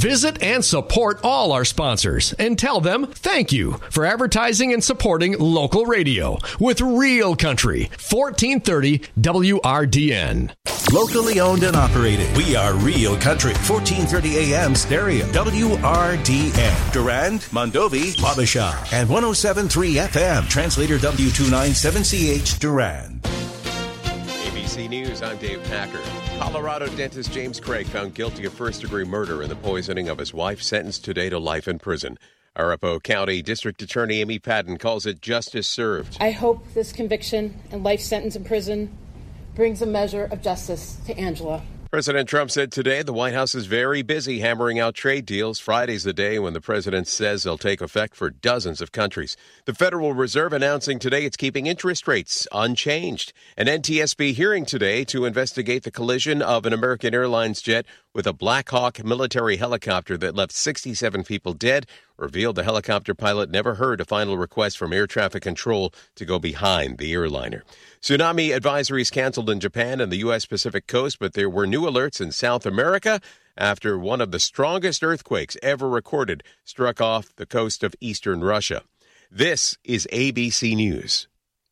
Visit and support all our sponsors and tell them thank you for advertising and supporting local radio with Real Country, 1430 WRDN. Locally owned and operated. We are Real Country, 1430 AM stereo, WRDN. Durand, Mondovi, Wabasha, and 107.3 FM. Translator W297CH, Durand. ABC News, I'm Dave Packer. Colorado dentist James Craig found guilty of first-degree murder in the poisoning of his wife, sentenced today to life in prison. Arapahoe County District Attorney Amy Padden calls it justice served. I hope this conviction and life sentence in prison brings a measure of justice to Angela. President Trump said today the White House is very busy hammering out trade deals. Friday's the day when the president says they'll take effect for dozens of countries. The Federal Reserve announcing today it's keeping interest rates unchanged. An NTSB hearing today to investigate the collision of an American Airlines jet with a Black Hawk military helicopter that left 67 people dead, revealed the helicopter pilot never heard a final request from air traffic control to go behind the airliner. Tsunami advisories canceled in Japan and the U.S. Pacific coast, but there were new alerts in South America after one of the strongest earthquakes ever recorded struck off the coast of eastern Russia. This is ABC News.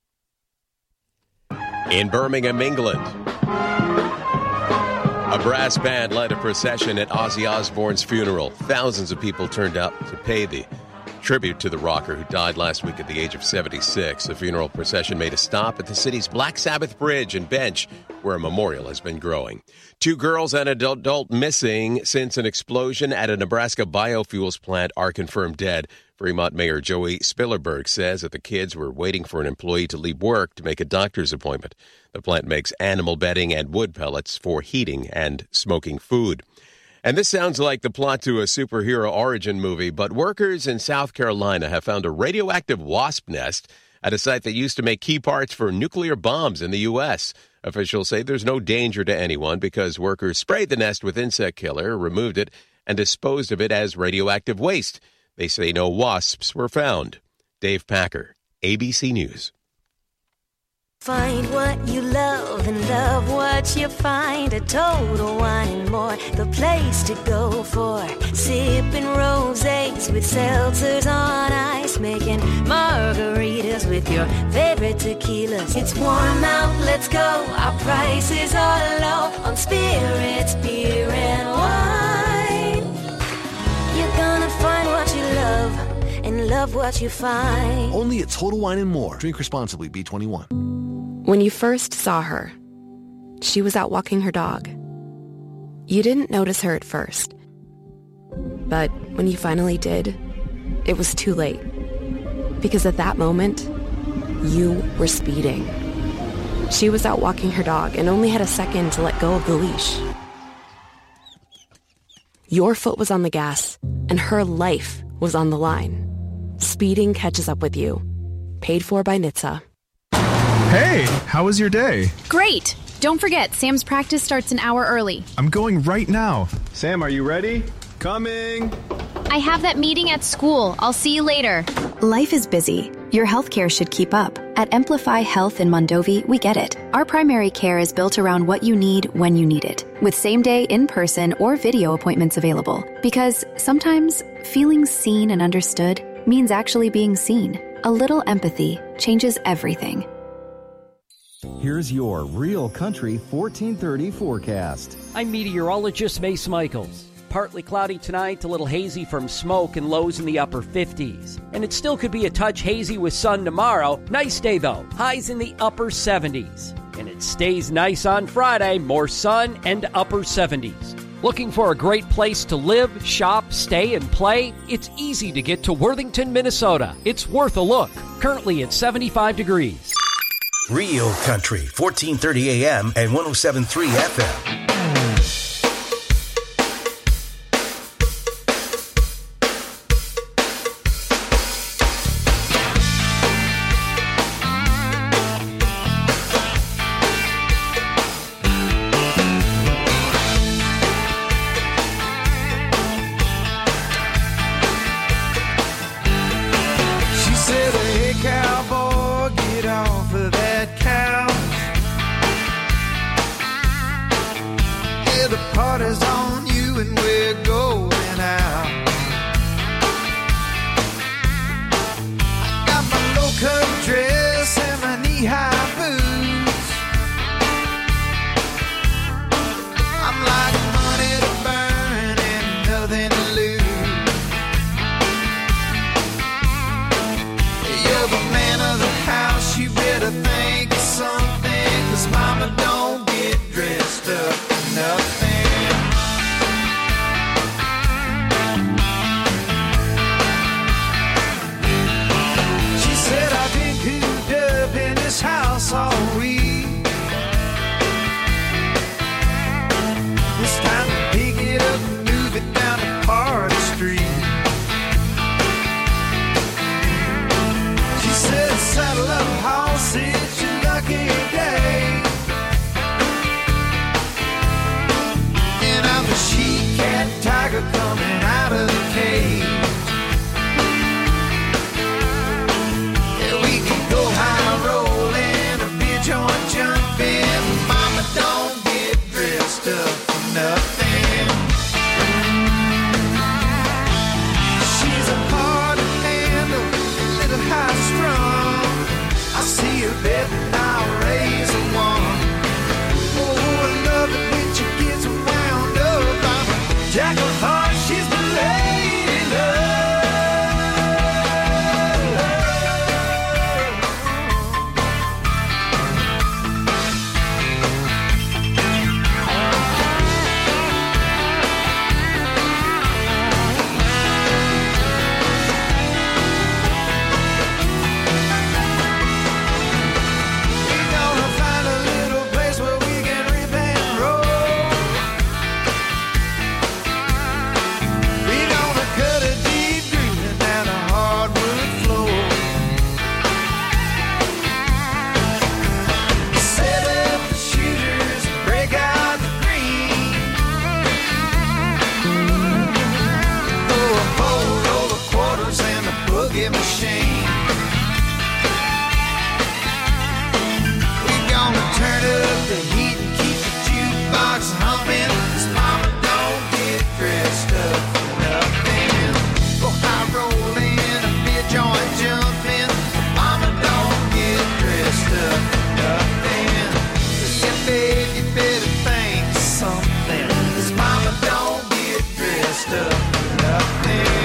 In Birmingham, England, a brass band led a procession at Ozzy Osbourne's funeral. Thousands of people turned out to pay the tribute to the rocker who died last week at the age of 76. The funeral procession made a stop at the city's Black Sabbath Bridge and bench, where a memorial has been growing. 2 girls and an adult missing since an explosion at a Nebraska biofuels plant are confirmed dead. Fremont Mayor Joey Spillerberg says that the kids were waiting for an employee to leave work to make a doctor's appointment. The plant makes animal bedding and wood pellets for heating and smoking food. And this sounds like the plot to a superhero origin movie, but workers in South Carolina have found a radioactive wasp nest at a site that used to make key parts for nuclear bombs in the U.S. Officials say there's no danger to anyone because workers sprayed the nest with insect killer, removed it, and disposed of it as radioactive waste. They say no wasps were found. Dave Packer, ABC News. Find what you love and love what you find. A Total Wine & More, the place to go for sipping rosés with seltzers on ice, making margaritas with your favorite tequilas. It's warm out, let's go. Our prices are low on spirits, beer, and wine. You're gonna find what you love and love what you find. Only at Total Wine & More. Drink responsibly. B21. When you first saw her, she was out walking her dog. You didn't notice her at first. But when you finally did, it was too late. Because at that moment, you were speeding. She was out walking her dog and only had a second to let go of the leash. Your foot was on the gas, and her life was on the line. Speeding catches up with you. Paid for by NHTSA. Hey, how was your day? Great! Don't forget, Sam's practice starts an hour early. I'm going right now. Sam, are you ready? Coming! I have that meeting at school. I'll see you later. Life is busy. Your healthcare should keep up. At Amplify Health in Mondovi, we get it. Our primary care is built around what you need when you need it, with same-day in-person or video appointments available. Because sometimes feeling seen and understood means actually being seen. A little empathy changes everything. Here's your Real Country 1430 forecast. I'm meteorologist Mace Michaels. Partly cloudy tonight, a little hazy from smoke and lows in the upper 50s. And it still could be a touch hazy with sun tomorrow. Nice day though, highs in the upper 70s. And it stays nice on Friday, more sun and upper 70s. Looking for a great place to live, shop, stay, and play? It's easy to get to Worthington, Minnesota. It's worth a look. Currently at 75 degrees. Real Country, 1430 AM and 107.3 FM. party's on you and we're going reggae machine. We're gonna turn up the heat and keep the jukebox humming. 'Cause mama don't get dressed up for nothing. Go high rolling, a beer joint jumping. Mama don't get dressed up for nothing. Yeah, babe, you better think of something. 'Cause mama don't get dressed up for nothing.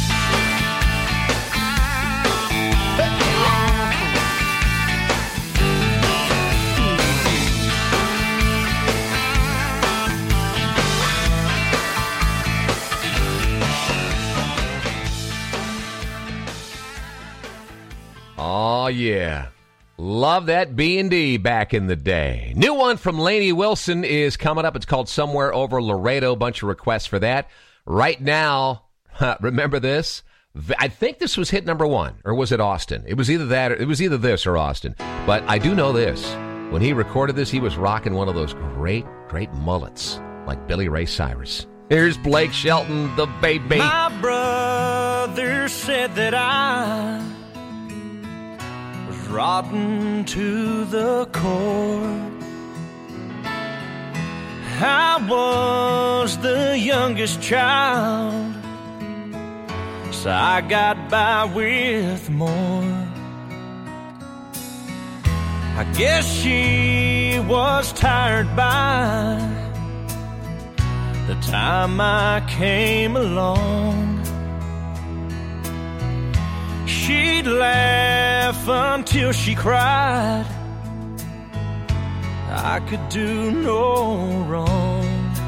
Oh, yeah. Love that B&D back in the day. New one from Lainey Wilson is coming up. It's called Somewhere Over Laredo. Bunch of requests for that. Right now, remember this? I think this was hit number one, or was it Austin? It was either that, or it was either this or Austin. But I do know this. When he recorded this, he was rocking one of those great, great mullets, like Billy Ray Cyrus. Here's Blake Shelton, the baby. My brother said that I was rotten to the core. I was the youngest child, so I got by with more. I guess she was tired by the time I came along. She'd laugh until she cried. I could do no wrong.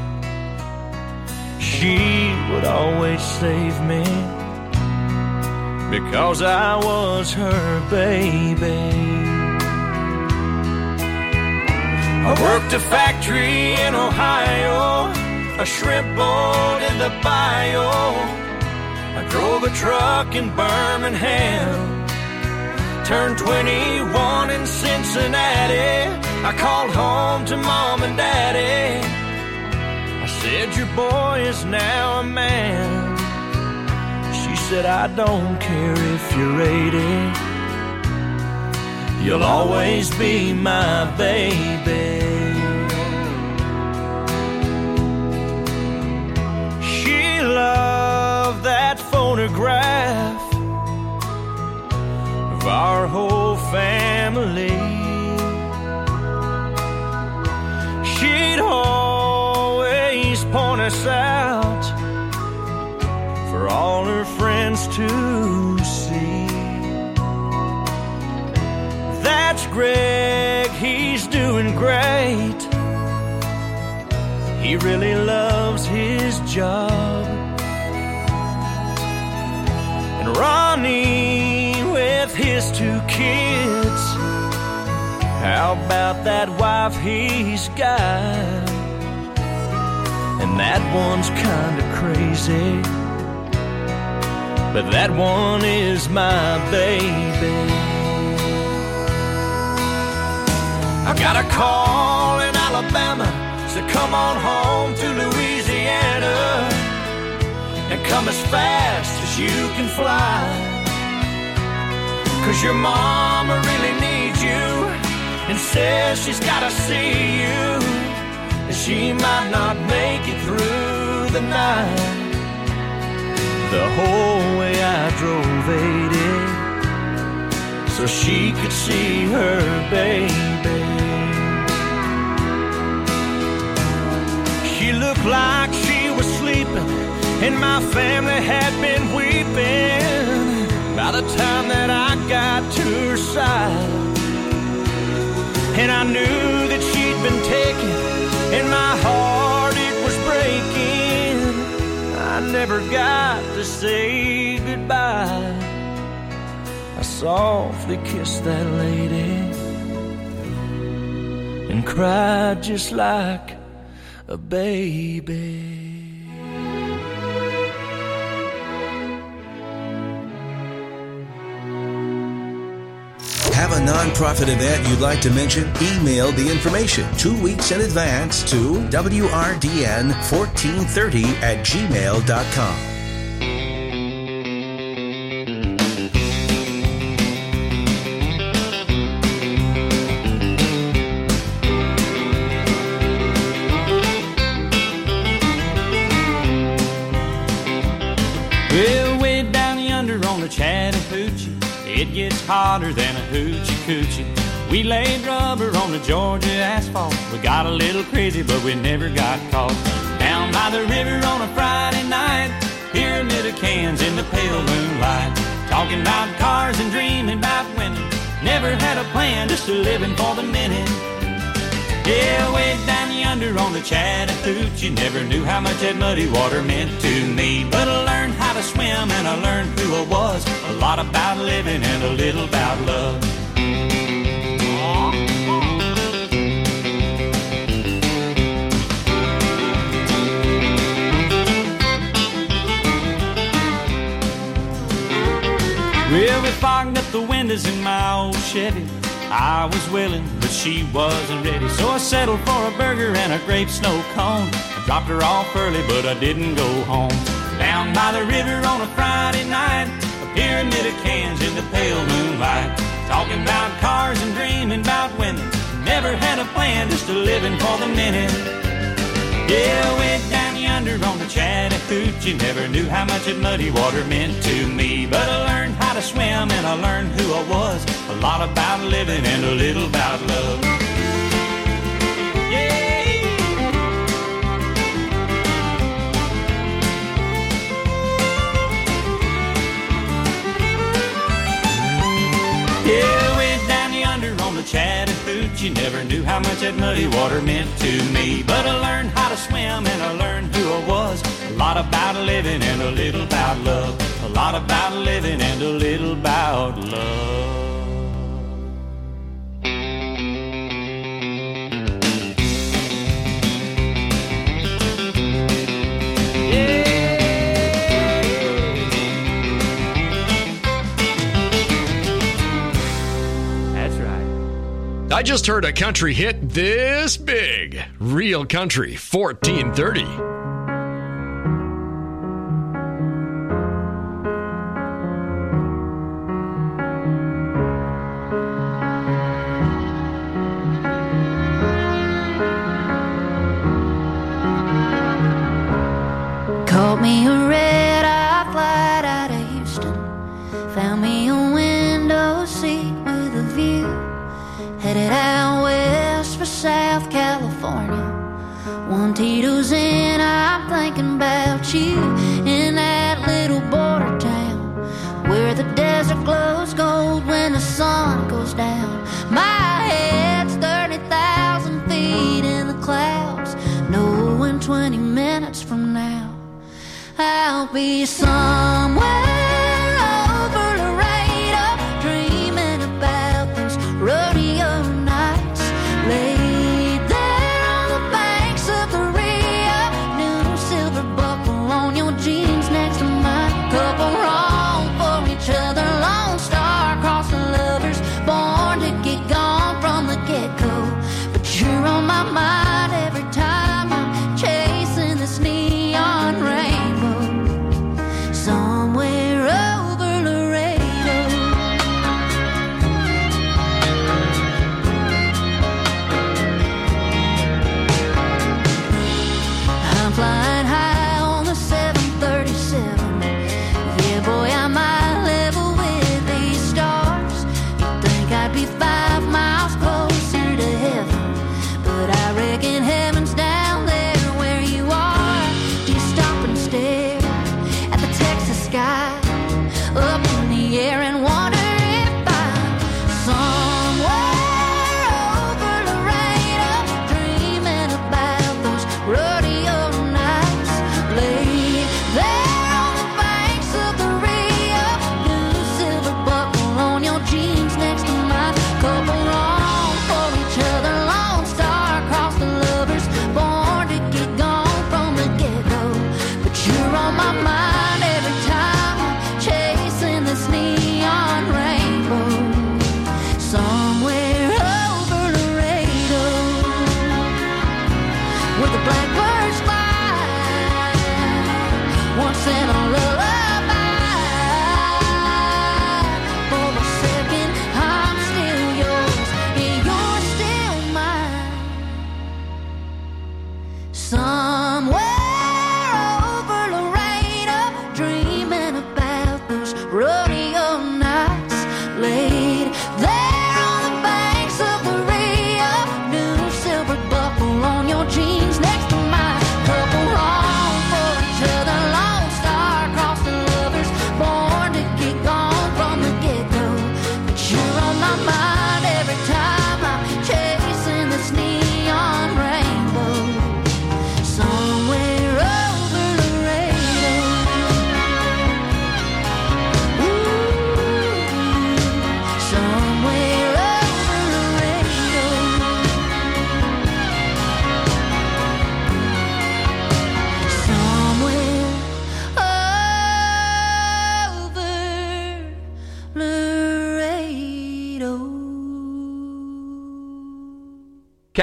She would always save me because I was her baby. I worked a factory in Ohio, a shrimp boat in the bayou. I drove a truck in Birmingham, turned 21 in Cincinnati. I called home to mom and daddy. I said, your boy is now a man. She said, I don't care if you're 80. You'll always be my baby. She loved that photograph of our whole family. She'd always point us out for all her friends to see. That's Greg, he's doing great. He really loves his job. And Ronnie with his 2 kids, how about that wife he's got? And that one's kinda crazy, but that one is my baby. I got a call in Alabama, so come on home to Louisiana and come as fast as you can fly. 'Cause your mama really needs you and says she's gotta see you, and she might not make it through the night. The whole way I drove 80 so she could see her baby. She looked like she was sleeping, and my family had been weeping by the time that I got to her side. And I knew that she'd been taken, and my heart, it was breaking. I never got to say goodbye. I softly kissed that lady and cried just like a baby. Have a nonprofit event you'd like to mention? Email the information 2 weeks in advance to WRDN1430@gmail.com. It gets hotter than a hoochie coochie. We laid rubber on the Georgia asphalt. We got a little crazy, but we never got caught. Down by the river on a Friday night, pyramid of cans in the pale moonlight. Talking about cars and dreaming about women. Never had a plan, just a living for the minute. Yeah, way down yonder on the Chattahoochee, never knew how much that muddy water meant to me. But I learned how to swim and I learned who I was. A lot about living and a little about love. Well, we fogged up the windows in my old Chevy. I was willing, but she wasn't ready. So I settled for a burger and a grape snow cone. I dropped her off early, but I didn't go home. Down by the river on a Friday night, a pyramid of cans in the pale moonlight. Talking about cars and dreaming about women. Never had a plan, just a living for the minute. Yeah, way down yonder on the Chattahoochee, never knew how much that muddy water meant to me. But I learned how to swim and I learned who I was. A lot about living and a little about love. Yeah. Yeah, way down yonder on the Chattahoochee, never knew how much that muddy water meant to me. But I learned how to swim and I learned who I was. A lot about living and a little about love. A lot about living and a little about love. I just heard a country hit this big. Real Country 1430. Caught me a red-eye flight out of Houston. Found me a window seat with a view. Headed out west for South California. One Tito's in, I'm thinking about you. In that little border town where the desert glows gold when the sun goes down. My head's 30,000 feet in the clouds, knowing 20 minutes from now I'll be somewhere over Laredo, dreaming about those rodeo nights. Laid there on the banks of the Rio, new silver buckle on your jeans next to mine. Couple wrong for each other, Lone Star across the lovers, born to get gone from the get-go. But you're on my mind every time I'm chasing this neon rainbow. Somewhere over Laredo. I'm flying high on the 737. Yeah, boy, I might level with these stars. You'd think I'd be 5 miles closer to heaven, but I reckon heaven's down there where you are. You stop and stare at the Texas sky, up in the air, and wonder if I'm somewhere over Laredo, dreaming about those rodeo nights. Laid there on the banks of the Rio, new silver buckle on your jeans next to mine. Couple wrong for each other, Lone Star across the lovers, born to get gone from the get-go. But you're on my mind every time I'm chasing this neon rainbow. Somewhere over Laredo, where the blackbirds fly, once in a lullaby. For a second I'm still yours, and you're still mine. Somewhere over Laredo, dreaming about those rodeo nights.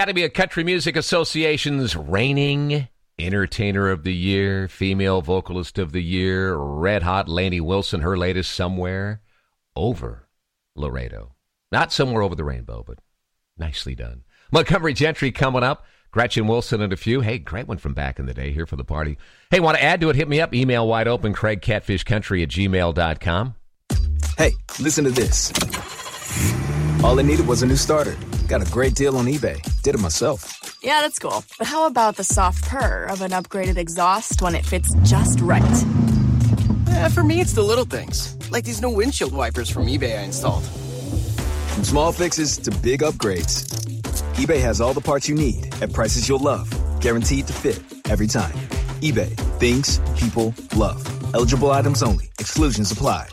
Academy of Country Music Association's reigning Entertainer of the Year, Female Vocalist of the Year, Red Hot Lainey Wilson, her latest Somewhere Over Laredo. Not Somewhere Over the Rainbow, but nicely done. Montgomery Gentry coming up. Gretchen Wilson and a few. Hey, great one from back in the day here for the party. Hey, want to add to it? Hit me up. Email wide open, CraigCatfishCountry@gmail.com. Hey, listen to this. All I needed was a new starter. Got a great deal on eBay. Did it myself. Yeah, that's cool. But how about the soft purr of an upgraded exhaust when it fits just right? For me, it's the little things. Like these new windshield wipers from eBay I installed. From small fixes to big upgrades, eBay has all the parts you need at prices you'll love. Guaranteed to fit every time. eBay. Things people love. Eligible items only. Exclusions apply.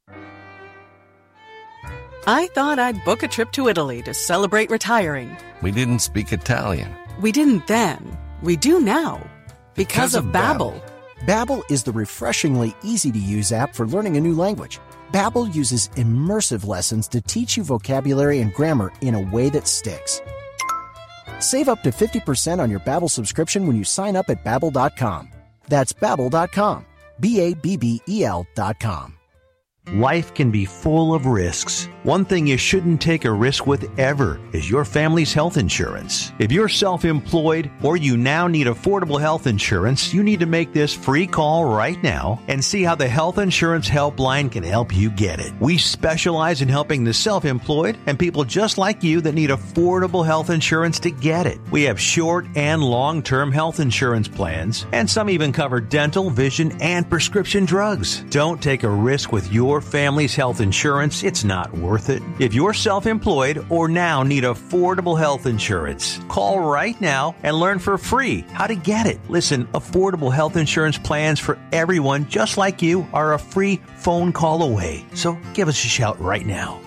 I thought I'd book a trip to Italy to celebrate retiring. We didn't speak Italian. We didn't then. We do now. Because of Babbel. Babbel is the refreshingly easy-to-use app for learning a new language. Babbel uses immersive lessons to teach you vocabulary and grammar in a way that sticks. Save up to 50% on your Babbel subscription when you sign up at Babbel.com. That's Babbel.com. Babbel.com. Life can be full of risks. One thing you shouldn't take a risk with ever is your family's health insurance. If you're self-employed or you now need affordable health insurance, you need to make this free call right now and see how the Health Insurance Helpline can help you get it. We specialize in helping the self-employed and people just like you that need affordable health insurance to get it. We have short and long-term health insurance plans, and some even cover dental, vision, and prescription drugs. Don't take a risk with your family's health insurance. It's not worth it. If you're self-employed or now need affordable health insurance, call right now and learn for free how to get it. Listen, affordable health insurance plans for everyone just like you are a free phone call away. So give us a shout right now.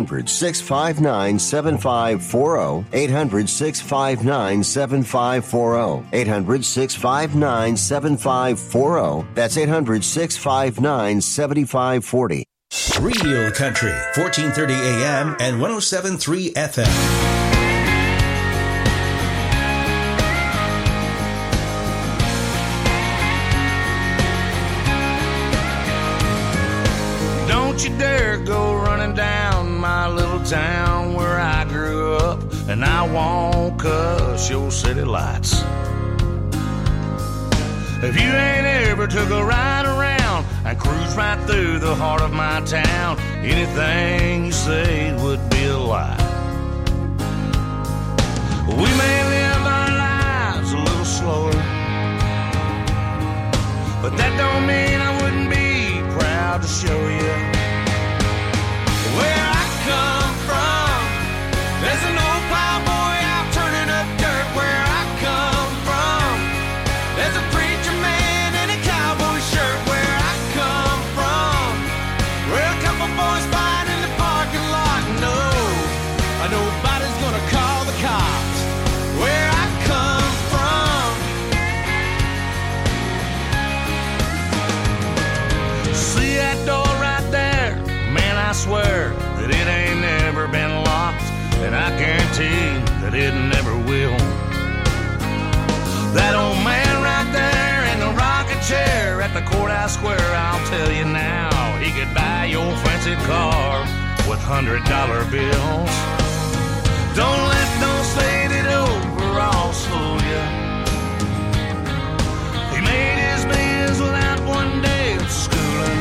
800-659-7540. 800-659-7540. 800-659-7540. That's 800-659-7540. Real Country, 1430 AM and 107.3 FM. Don't you dare go running down my little town where I grew up, and I won't cuss your city lights. If you ain't ever took a ride around and cruise right through the heart of my town, anything you say would be a lie. We may live our lives a little slower, but that don't mean I wouldn't be proud to show you where I come from. There's an old plowboy out turning up dirt where I come from. There's a preacher man in a cowboy shirt where I come from. Where a couple boys fight in the parking lot. No, nobody's gonna call the cops where I come from. See that door right there? Man, I swear that it ain't never been locked, and I guarantee that it never will. That old man right there in the rocking chair at the courthouse square, I'll tell you now, he could buy your fancy car with $100 bills. Don't let those faded overalls fool you. He made his biz without one day of schooling.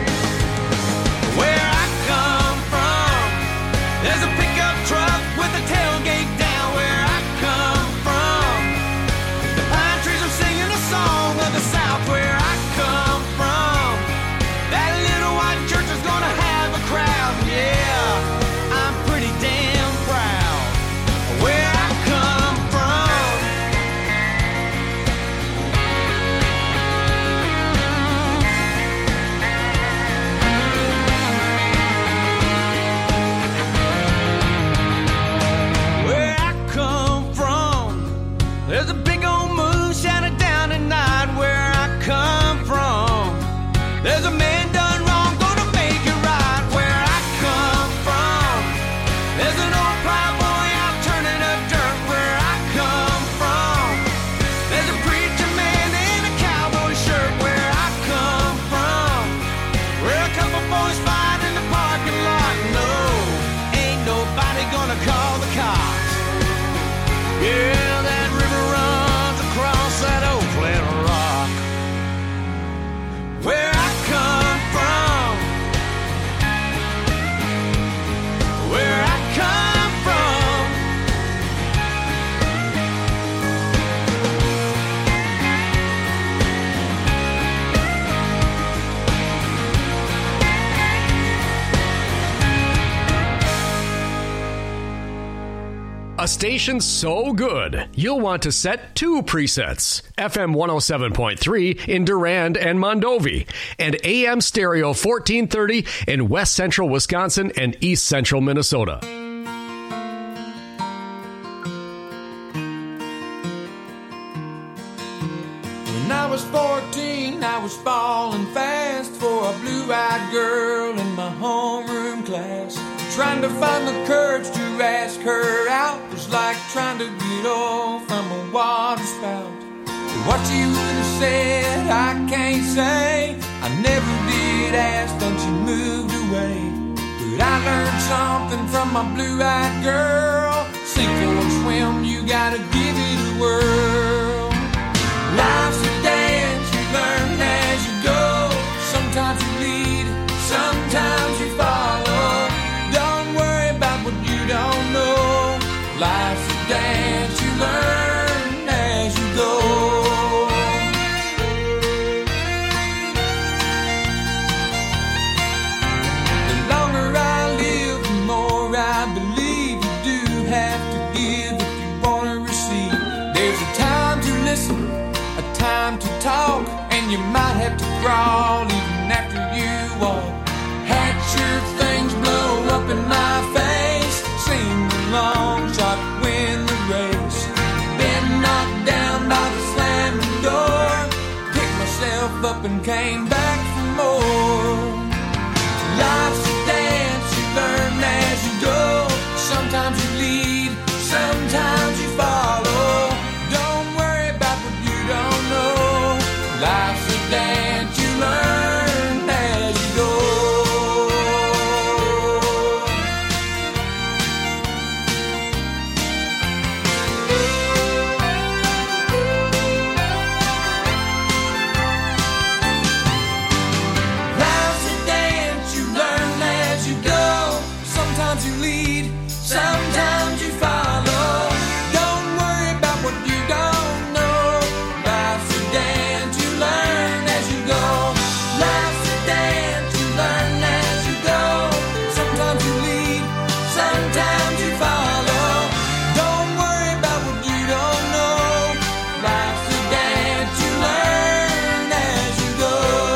Where I come from, there's a pickup truck with a tailgate down where I come from. The pine trees are singing a song of the South where I come from. That little white church is gonna have a crowd, yeah, I'm pretty damn proud where I come from. station so good, you'll want to set 2 presets. FM 107.3 in Durand and Mondovi, and AM stereo 1430 in West Central Wisconsin and East Central Minnesota. When I was 14, I was falling fast for a blue-eyed girl in my homeroom class. Trying to find the courage to ask her out was like trying to get off from a water spout. What you would have said, I can't say. I never did ask, then she moved away. But I learned something from my blue-eyed girl. Sink or swim, you gotta give it a whirl. Life's a dance, you learn as you go. Sometimes you lead, sometimes you follow. Don't worry about what you don't know. Life's a dance, you learn as you go. Time to talk, and you might have to crawl even after you walk. Hatch your things, blow up in my face. Sing the long shot, win the race. Been knocked down by the slamming door. Picked myself up and came back for more. Life's a dance, you learn as you go. Sometimes you lead, sometimes you follow. Life's a dance, you learn as you go. Life's a dance, you learn as you go. Sometimes you lead, sometimes you follow. Don't worry about what you don't know. Life's a dance, you learn as you go. Life's a dance, you learn as you go. Sometimes you lead, sometimes you follow. Don't worry about what you don't know. Life's a dance, you learn as you go.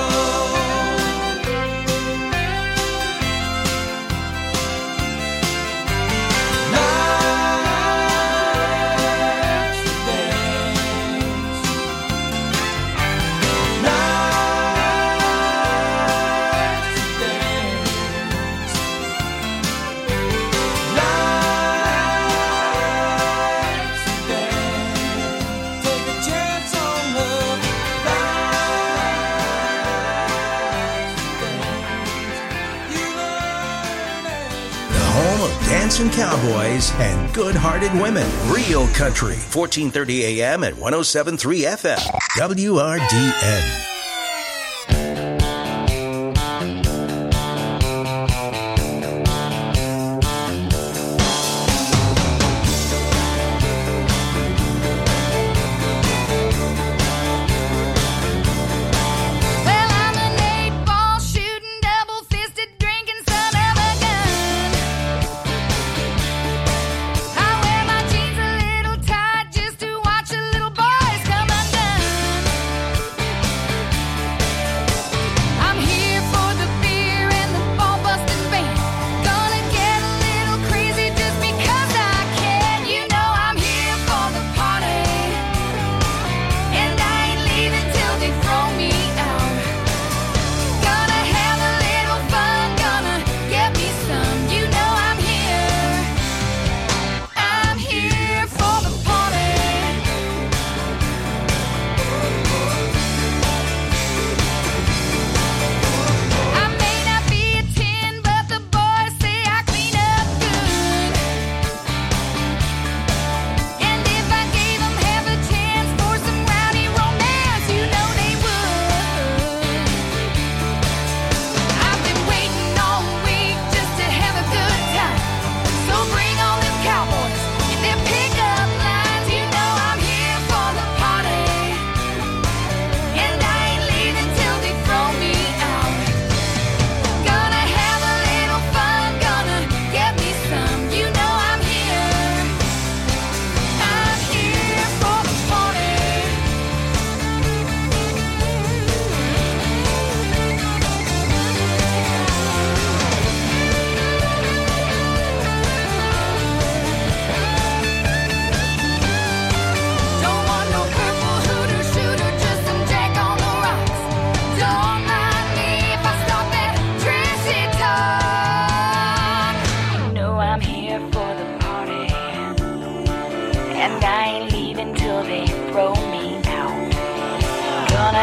Dancing cowboys and good-hearted women. Real Country, 1430 AM at 107.3 FM. WRDN.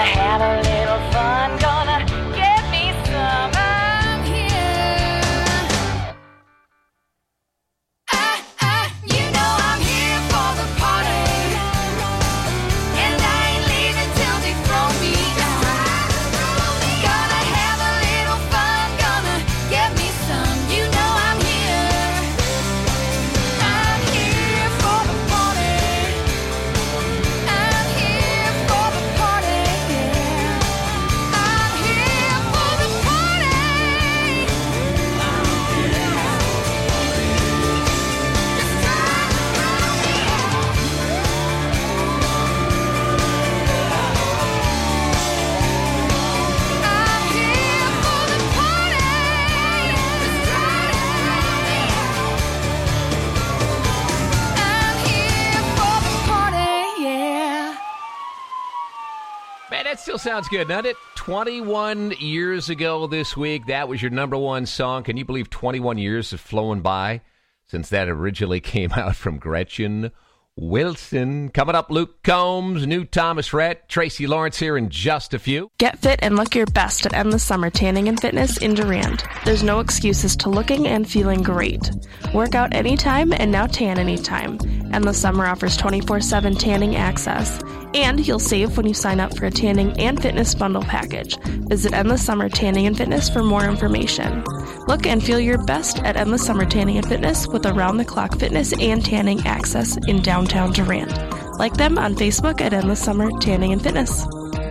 have a little fun, gonna get me some. I'm here. You know I'm here for the party, and I ain't leaving till they throw me out. Gonna have a little fun, gonna get me some. You know I'm here. I'm here for the party. I'm here for the party. Yeah. I'm here for the party. Man, that still sounds good, doesn't it? 21 years ago this week, that was your number one song. Can you believe 21 years have flown by since that originally came out from Gretchen Wilson? Coming up, Luke Combs, new Thomas Rhett, Tracy Lawrence here in just a few. Get fit and look your best at Endless Summer Tanning and Fitness in Durand. There's no excuses to looking and feeling great. Work out anytime and now tan anytime. Endless Summer offers 24/7 tanning access. And you'll save when you sign up for a tanning and fitness bundle package. Visit Endless Summer Tanning and Fitness for more information. Look and feel your best at Endless Summer Tanning and Fitness with around-the-clock fitness and tanning access in downtown Durand. Like them on Facebook at Endless Summer Tanning and Fitness.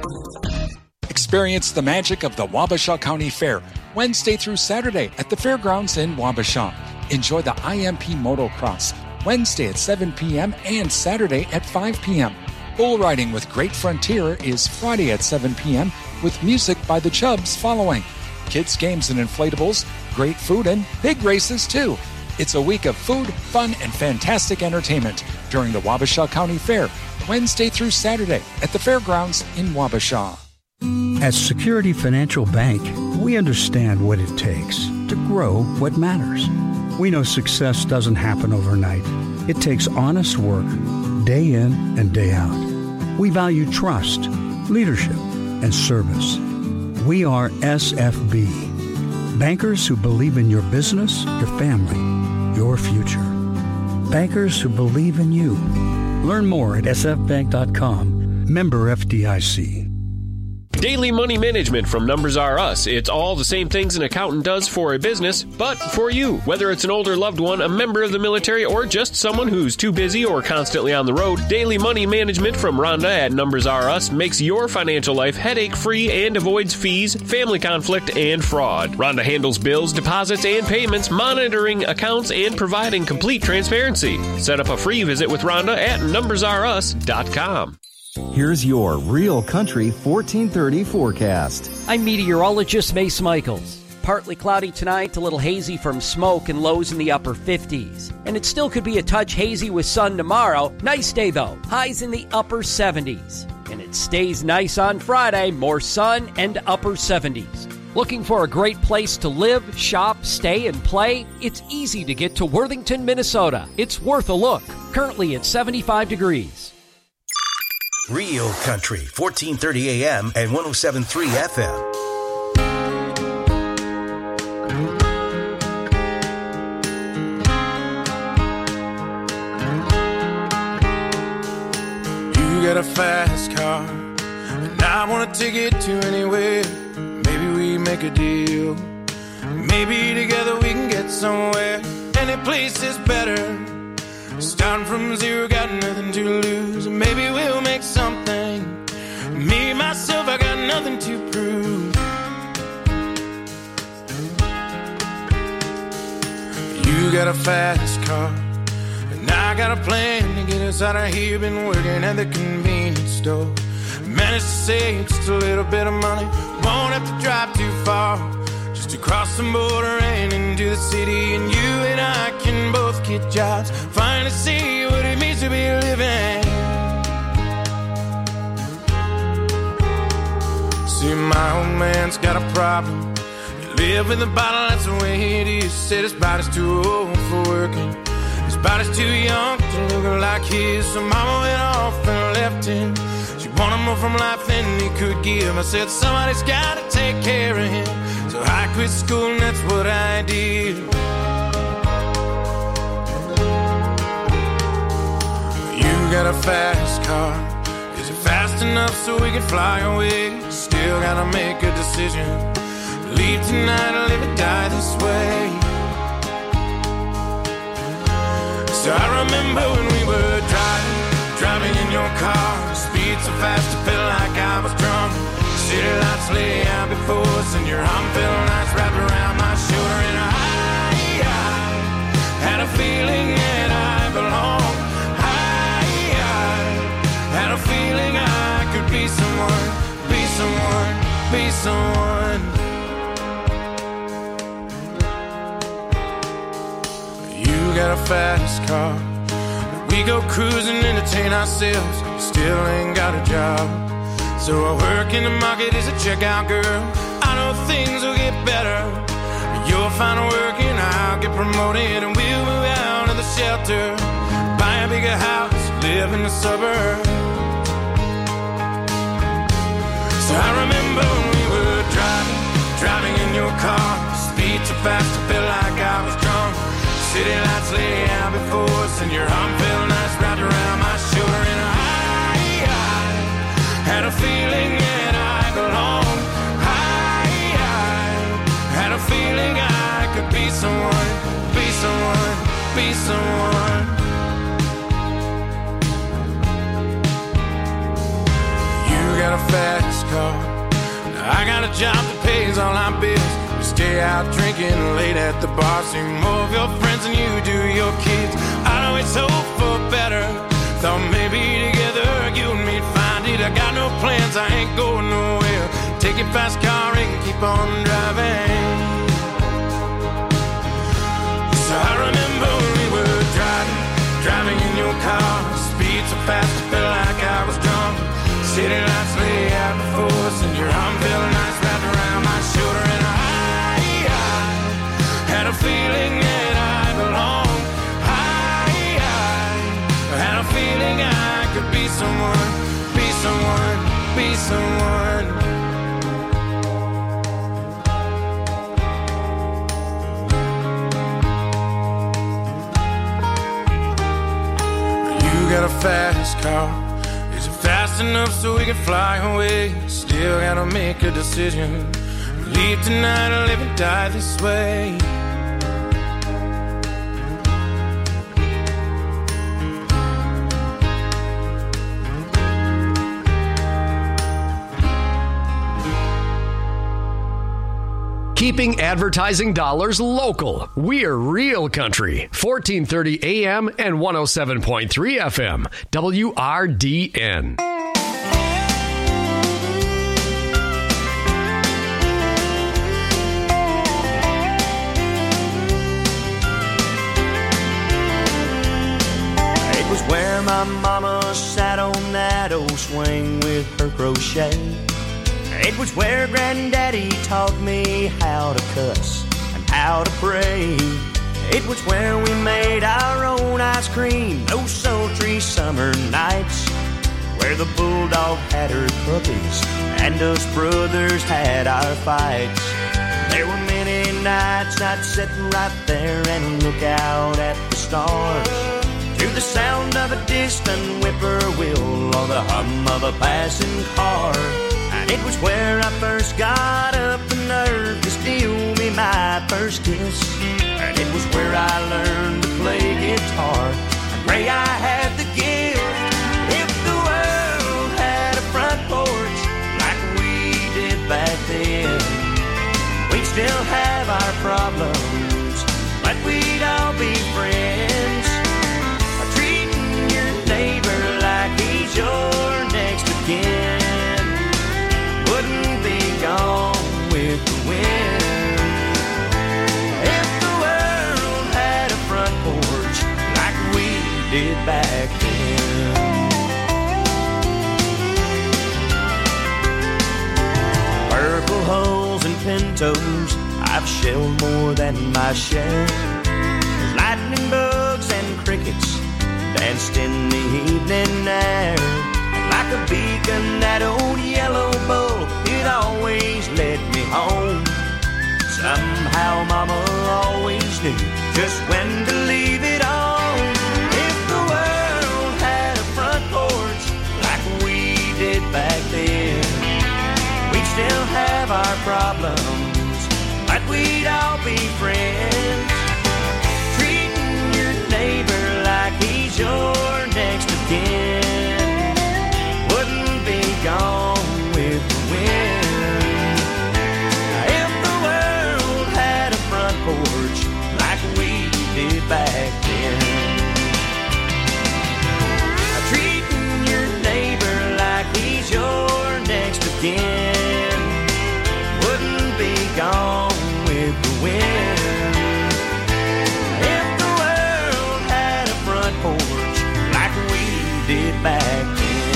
Experience the magic of the Wabasha County Fair, Wednesday through Saturday at the fairgrounds in Wabasha. Enjoy the IMP Motocross, Wednesday at 7 p.m. and Saturday at 5 p.m. Bull riding with Great Frontier is Friday at 7 p.m. with music by the Chubbs following. Kids games and inflatables, great food, and big races too. It's a week of food, fun, and fantastic entertainment during the Wabasha County Fair, Wednesday through Saturday at the fairgrounds in Wabasha. At Security Financial Bank, we understand what it takes to grow what matters. We know success doesn't happen overnight. It takes honest work, day in and day out. We value trust, leadership, and service. We are SFB, bankers who believe in your business, your family, your future. Bankers who believe in you. Learn more at sfbank.com. Member FDIC. Daily Money Management from Numbers R Us. It's all the same things an accountant does for a business, but for you. Whether it's an older loved one, a member of the military, or just someone who's too busy or constantly on the road, Daily Money Management from Rhonda at Numbers R Us makes your financial life headache-free and avoids fees, family conflict, and fraud. Rhonda handles bills, deposits, and payments, monitoring accounts, and providing complete transparency. Set up a free visit with Rhonda at numbersrus.com. Here's your Real Country 1430 forecast. I'm meteorologist Mace Michaels. Partly cloudy tonight, a little hazy from smoke and lows in the upper 50s. And it still could be a touch hazy with sun tomorrow. Nice day though, highs in the upper 70s. And it stays nice on Friday, more sun and upper 70s. Looking for a great place to live, shop, stay, and play? It's easy to get to Worthington, Minnesota. It's worth a look. Currently at 75 degrees. Real Country, 1430 AM and 107.3 FM. You got a fast car, and I want to take it to anywhere. Maybe we make a deal. Maybe together we can get somewhere. Any place is better. Starting from zero, got nothing to lose. Maybe we'll make something. Me, myself, I got nothing to prove. You got a fast car, and I got a plan to get us out of here. Been working at the convenience store. Managed to save just a little bit of money. Won't have to drive too far, just to cross the border and into the city. And you and I can both get jobs, finally see what it means to be living. See, my old man's got a problem. He live with a bottle, that's the way it is. Said his body's too old for working, his body's too young to look like his. So mama went off and left him. She wanted more from life than he could give. I said, somebody's gotta take care of him. So I quit school and that's what I did. You got a fast car. Is it fast enough so we can fly away? Still gotta make a decision. Leave tonight or live or die this way. So I remember when we were driving in your car. Speed so fast it felt like I was drunk. City lights lay out before us, and your arm felt nice wrapped around my shoulder. And I had a feeling that I belonged. I had a feeling I could be someone, be someone, be someone. You got a fast car. We go cruising, entertain ourselves. Still ain't got a job. So I work in the market as a checkout girl. I know things will get better. You'll find work and I'll get promoted, and we'll move out of the shelter, buy a bigger house, live in the suburbs. So I remember when we were driving in your car. Speed so fast it felt like I was drunk. City lights lay out before us, and your arm felt nice wrapped around my shoulder. And I had a feeling that I belonged. I had a feeling I could be someone, be someone, be someone. You got a fast car. I got a job that pays all our bills. We stay out drinking late at the bar. See more of your friends than you do your kids. I know it's hope for better. Thought maybe together you and me'd find it. I got no plans, I ain't going nowhere. Take your fast car and keep on driving. So I remember when we were driving in your car. Speed so fast it felt like I was drunk. City lights lay out before us, and your arm felt nice wrapped around my shoulder. And I had a feeling that I belonged. I had a feeling I could be someone, be someone, be someone. You got a fast car. Is it fast enough so we can fly away? Still gotta make a decision. Leave tonight or live and die this way. Keeping advertising dollars local. We're Real Country, 1430 AM and 107.3 FM, WRDN. It was where my mama sat on that old swing with her crochet. It was where Granddaddy taught me how to cuss and how to pray. It was where we made our own ice cream those sultry summer nights, where the bulldog had her puppies and us brothers had our fights. There were many nights I'd sit right there and look out at the stars, to the sound of a distant whippoorwill or the hum of a passing car. And it was where I first got up the nerve to steal me my first kiss. And it was where I learned to play guitar and pray I had the gift. If the world had a front porch like we did back then, we'd still have our problems, but we'd all be friends. Treating your neighbor like he's your next of kin wouldn't be gone with the wind. If the world had a front porch like we did back then. Purple hulls and pintos, I've shelled more than my share. Lightning bugs and crickets danced in the evening air. And like a beacon, that old yellow bull, it always led me home. Somehow Mama always knew just when to leave it on. If the world had a front porch like we did back then, we'd still have our problems, but we'd all be friends. Treating your neighbor like he's your next of kin wouldn't be gone with the wind. If the world had a front porch like we did back then, treating your neighbor like he's your next of kin wouldn't be gone with the wind. If the world had a front porch like we did back then.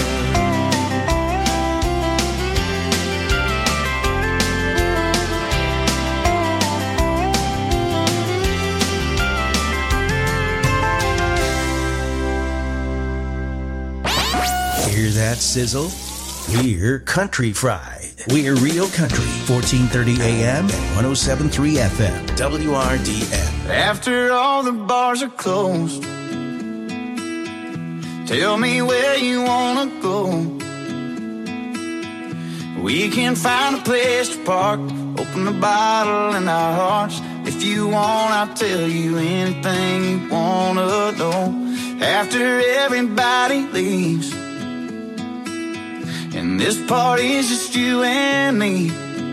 Hear that sizzle? We're Country Fried. We're Real Country, 1430 AM and 107.3 FM, WRDN. After all the bars are closed, tell me where you wanna go. We can find a place to park, open a bottle in our hearts. If you want, I'll tell you anything you wanna know. After everybody leaves, and this party's just you and me,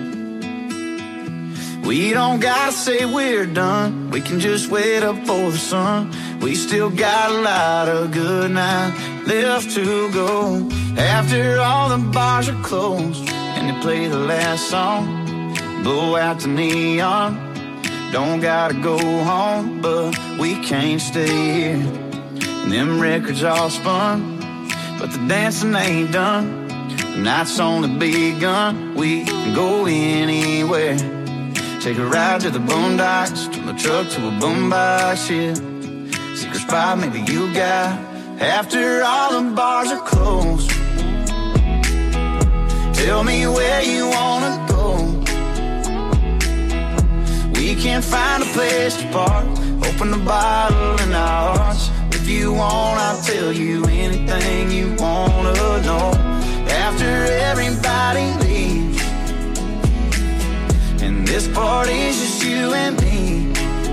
we don't gotta say we're done. We can just wait up for the sun. We still got a lot of good nights left to go. After all the bars are closed and they play the last song, blow out the neon. Don't gotta go home, but we can't stay here. And them records all spun, but the dancing ain't done. The night's only begun. We can go anywhere. Take a ride to the boondocks, turn the truck to a boombox, yeah. Secret spot maybe you got. After all the bars are closed, tell me where you wanna go. We can find a place to park, open a bottle in our hearts. If you want, I'll tell you anything you wanna know. After everybody leaves, and this party's just you and me,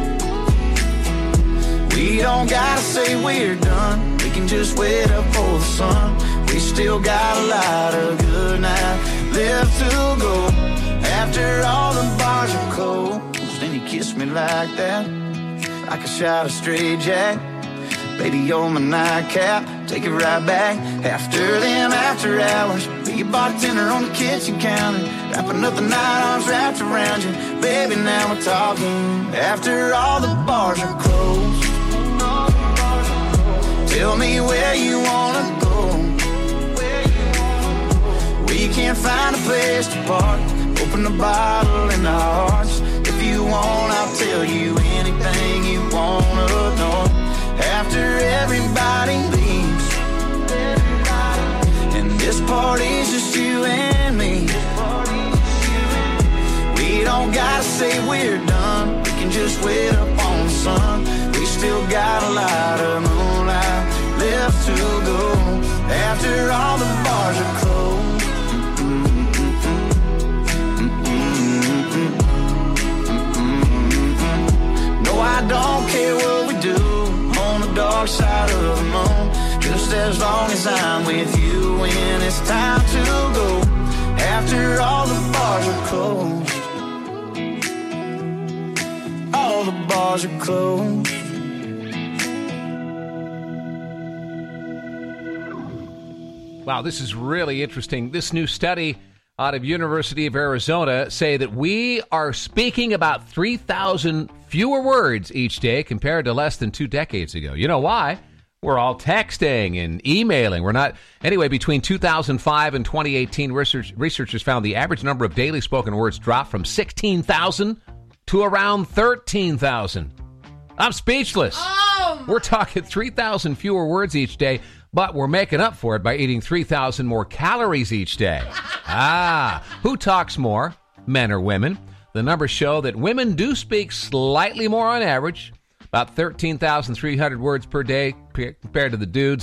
we don't gotta say we're done. We can just wait up for the sun. We still got a lot of good nights left to go. After all the bars are closed, and you kiss me like that, like a shot of straight jack. Baby, you're my nightcap, take it right back. After them after hours, be your bartender on the kitchen counter, wrapping up the night, arms wrapped around you. Baby, now we're talking. After all the bars are closed, tell me where you wanna go. We can find a place to park, open a bottle in our hearts. If you want, I'll tell you anything you wanna know. After everybody leaves, and this party's just you and me, we don't gotta say we're done. We can just wait up on the sun. We still got a lot of moonlight left to go. After all the bars are closed, no, I don't care what we do on the dark side of the moon, just as long as I'm with you when it's time to go. After all the bars are closed, all the bars are closed. Wow, this is really interesting. This new study out of University of Arizona say that we are speaking about 3,000 fewer words each day compared to less than 2 decades ago. You know why? We're all texting and emailing. We're not. Anyway, between 2005 and 2018, researchers found the average number of daily spoken words dropped from 16,000 to around 13,000. I'm speechless. We're talking 3,000 fewer words each day. but we're making up for it by eating 3,000 more calories each day. Who talks more, men or women? The numbers show that women do speak slightly more on average, about 13,300 words per day compared to the dudes,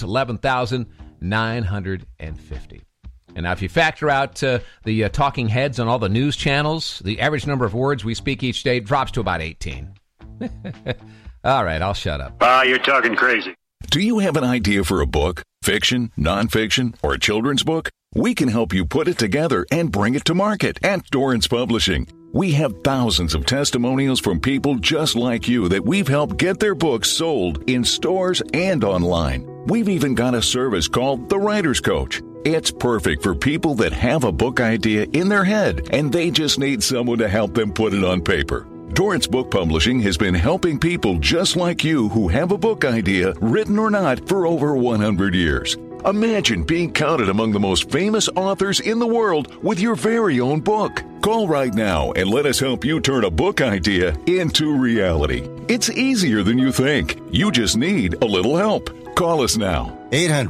11,950. And now if you factor out the talking heads on all the news channels, the average number of words we speak each day drops to about 18. All right, I'll shut up. You're talking crazy. Do you have an idea for a book, fiction, nonfiction, or a children's book? We can help you put it together and bring it to market at Dorrance Publishing. We have thousands of testimonials from people just like you that we've helped get their books sold in stores and online. We've even got a service called The Writer's Coach. It's perfect for people that have a book idea in their head and they just need someone to help them put it on paper. Dorrance Book Publishing has been helping people just like you who have a book idea, written or not, for over 100 years. Imagine being counted among the most famous authors in the world with your very own book. Call right now and let us help you turn a book idea into reality. It's easier than you think. You just need a little help. Call us now.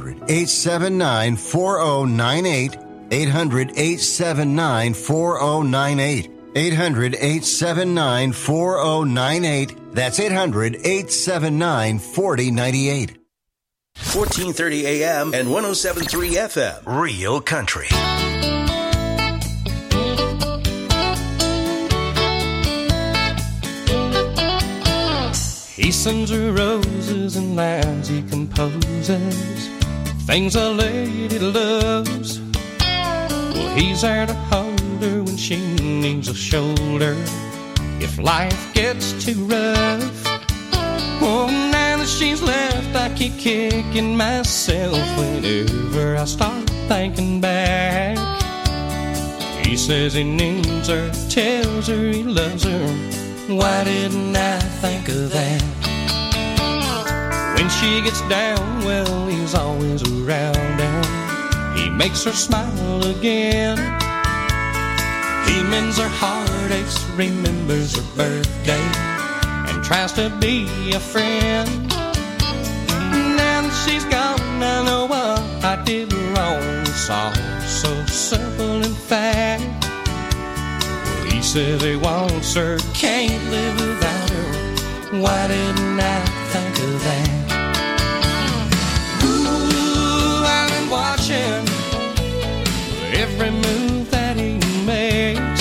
800-879-4098. 800-879-4098. 800-879-4098. That's 800-879-4098. 1430 AM and 107.3 FM. Real Country. He sends her roses and lines he composes, things a lady loves. Well, he's there to hold her when she needs a shoulder, if life gets too rough. Oh, now that she's left, I keep kicking myself whenever I start thinking back. He says he needs her, tells her he loves her. Why didn't I think of that? When she gets down, well, he's always around and he makes her smile again. He mends her heartaches, remembers her birthday, and tries to be a friend. Now that she's gone, I know what I did wrong. It's all so simple in fact. Well, he says he wants her, can't live without her. Why didn't I think of that? Ooh, I've been watching every move that he makes.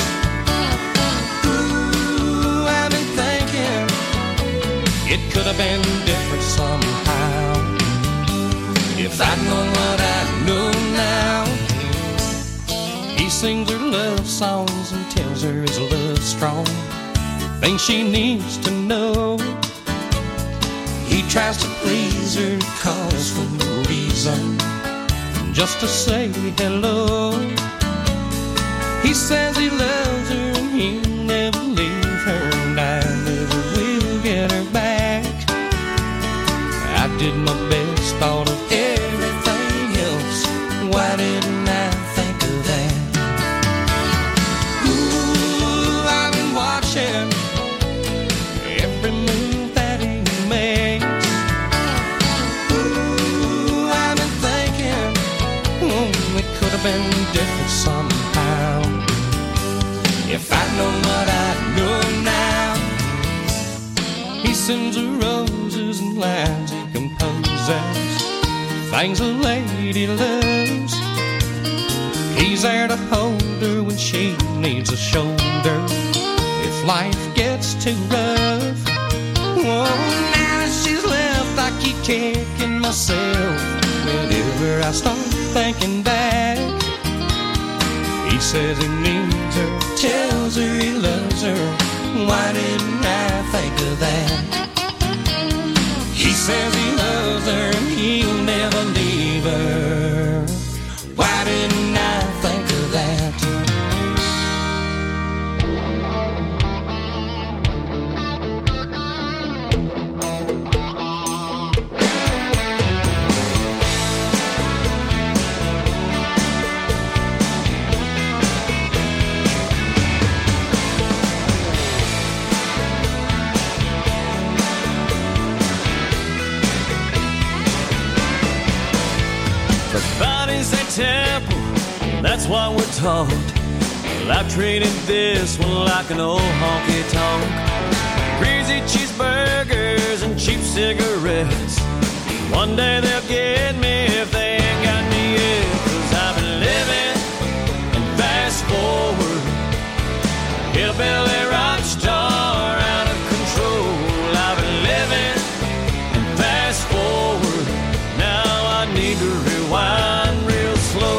Ooh, I've been thinking it could have been different somehow if I'd known what I know now. He sings her love songs and tells her his love's strong, things she needs to know. He tries to please her, calls for no reason, just to say hello. He says he loves her and he'll never leave her, and I never will get her back. I did my best, thought of everything else. Why didn't I think of that? Ooh, I've been watching every move that he makes. Ooh, I've been thinking, it could have been different somehow if I'd known what I know now. He sends her roses and lines he composes, things a lady loves. He's there to hold her when she needs a shoulder, if life gets too rough. Oh, now that she's left, I keep kicking myself whenever I start thinking back. He says he needs her, tells her he loves her. Why didn't I think of that? He says he loves her and he'll never leave her. Why didn't I think of that? that's what we're taught. Well, I've treated this one like an old honky-tonk. Greasy cheeseburgers and cheap cigarettes. One day they'll get me if they ain't got me yet. 'Cause I've been living and fast forward. Hillbilly rock star out of control. I've been living and fast forward. Now I need to rewind real slow.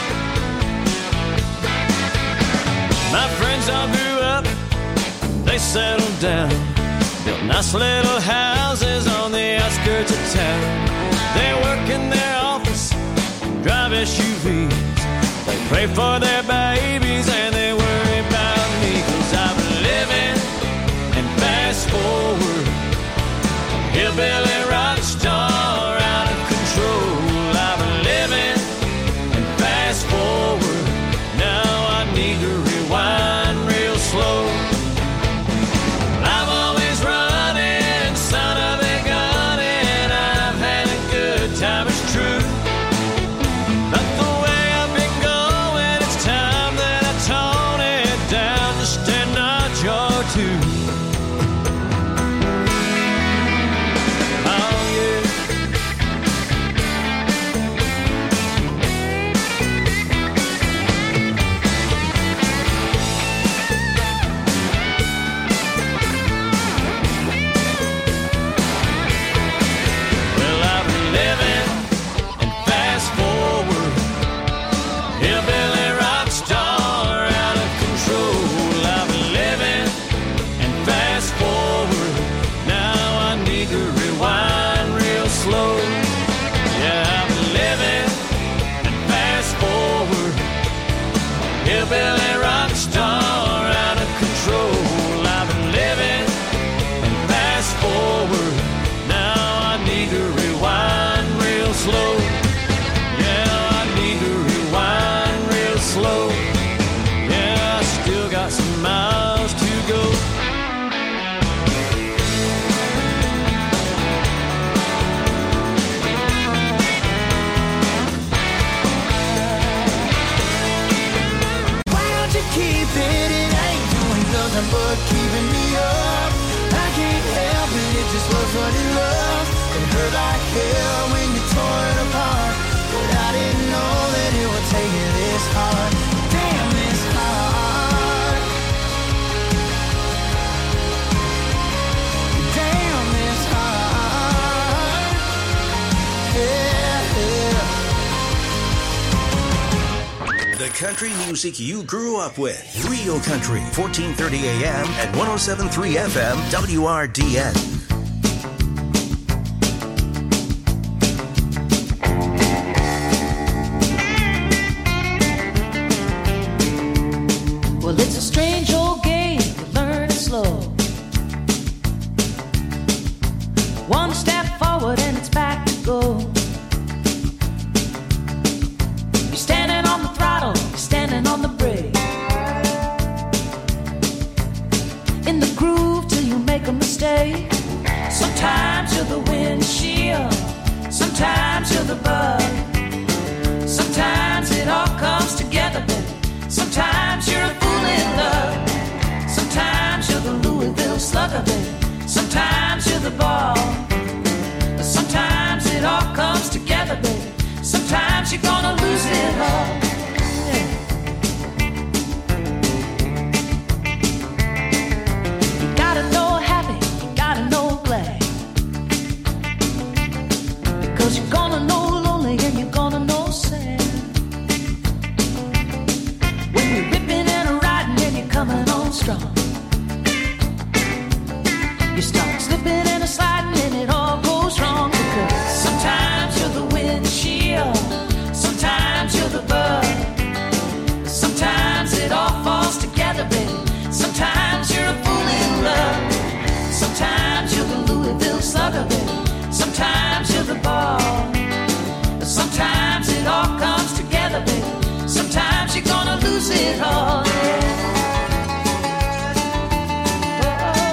My friends all grew up, they settled down, built nice little houses on the outskirts of town. They work in their office, drive SUVs. They pray for their babies and they worry about me. 'Cause I've been living and fast forward. Hillbilly rock star out of control. I've been living and fast forward. Now I need to rewind real slow. I'm always running, son of a gun, and I've had a good time, it's true. But the way I've been going, it's time that I tone it down just a notch or two. Oh yeah. Well, I've been living and fast forward. Hillbilly rock star out of control. I've been living and fast forward. Now I need to rewind real slow. Yeah, I've been living and fast forward. Hillbilly rock star out of control. I've been living and fast forward. Now I need to rewind real slow. Yeah, I need to rewind real slow. Yeah, I still got some miles to go. Why don't you keep it? It ain't doing nothing but keeping me up. I can't help it, it just was what it was. It hurt like hell when you tore it apart. But I didn't know that it would take it this hard. Damn, this hard. Damn, this hard. Yeah, yeah. The country music you grew up with. Real Country, 1430 AM at 107.3 FM, WRDN. Well, it's a strange old game, you learn it slow. One step forward and it's back to go. You're standing on the throttle, you're standing on the brake. In the groove till you make a mistake. Sometimes you're the windshield, sometimes you're the bug. Sometimes it all comes together, baby. Sometimes you're a fool in love. Sometimes you're the Louisville Slugger, baby. Sometimes you're the ball. But sometimes it all comes together, baby. Sometimes you're gonna lose it all. Yeah. You gotta know happy, you gotta know glad. Because you're gonna know lonely and you're gonna know sad. When you're ripping and riding and you're coming on strong. You start slipping and sliding and it all goes wrong. Because sometimes you're the windshield, sometimes you're the bug. Sometimes it all falls together, baby. Sometimes you're a fool in love. Sometimes you're the Louisville Slugger, baby. Sometimes you're the ball. Sometimes it all comes together, baby. Sometimes you're gonna lose it all.